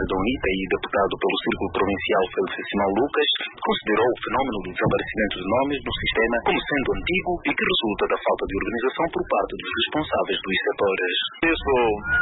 da UNITA e deputado pelo Círculo Provincial Félix Simão Lucas, considerou o fenómeno do desaparecimento de nomes no sistema como sendo antigo e que resulta da falta de organização por parte dos responsáveis dos setores. Isso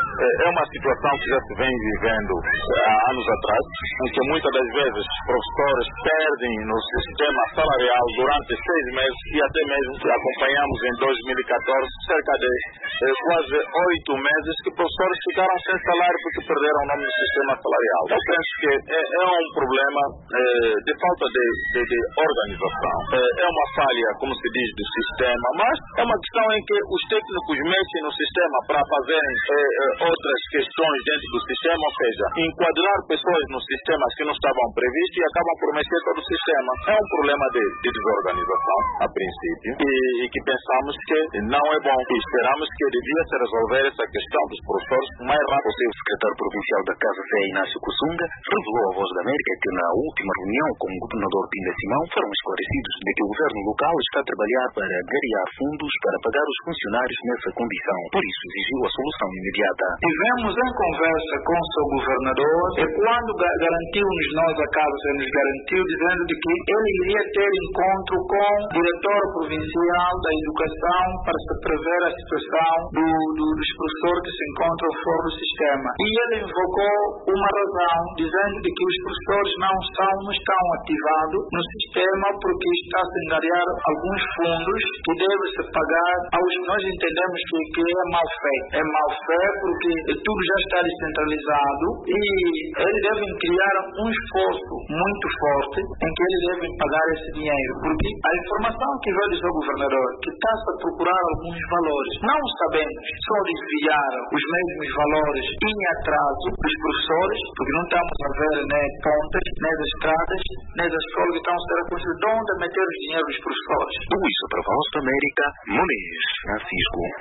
é uma situação que já se vem vivendo há anos atrás, em que muitas das vezes professores perdem no sistema salarial durante 6 meses e até mesmo acompanhamos em 2014 cerca de quase 8 meses que professores ficaram sem salário porque perderam o nome do sistema salarial. Eu penso que é um problema de falta de organização. É uma falha, como se diz, do sistema, mas é uma questão em que os técnicos mexem no sistema para fazerem outras questões dentro do sistema, ou seja, enquadrar pessoas nos sistemas que não estavam previstos e acabam por mexer todo o sistema. É um problema de desorganização, a princípio, e que pensamos que não é bom. E esperamos que devia se resolver essa questão dos professores o mais rápido possível. O secretário provincial da Casa Fé, Inácio Kusunga, revelou à Voz da América que na última reunião com o governador Pinda Simão foram esclarecidos de que o governo local está a trabalhar para angariar fundos para pagar os funcionários nessa condição. Por isso exigiu a solução imediata. Tivemos em conversa com o seu governador e quando garantiu-nos nós a Casa Fé, nos garantiu dizendo de que ele iria ter encontro com o diretor provincial da educação para se prever a situação dos professores que se encontram fora do sistema. E ele invocou uma razão, dizendo de que os professores não estão ativados no sistema porque está a se angariar alguns fundos que devem se pagar aos que nós entendemos que é mal feito. É mal feito porque tudo já está descentralizado e eles devem criar um esforço muito forte em que eles devem pagar esse dinheiro. Porque a informação que veio do seu governador, que está-se a procurar alguns valores, não sabemos só desviar os mesmos valores em atraso dos professores, porque não estamos a ver nem pontes, nem as estradas, nem as escolas que estão a ser construídas, onde meter o dinheiro dos professores. Tudo isso para a Voz da América, Muniz Francisco.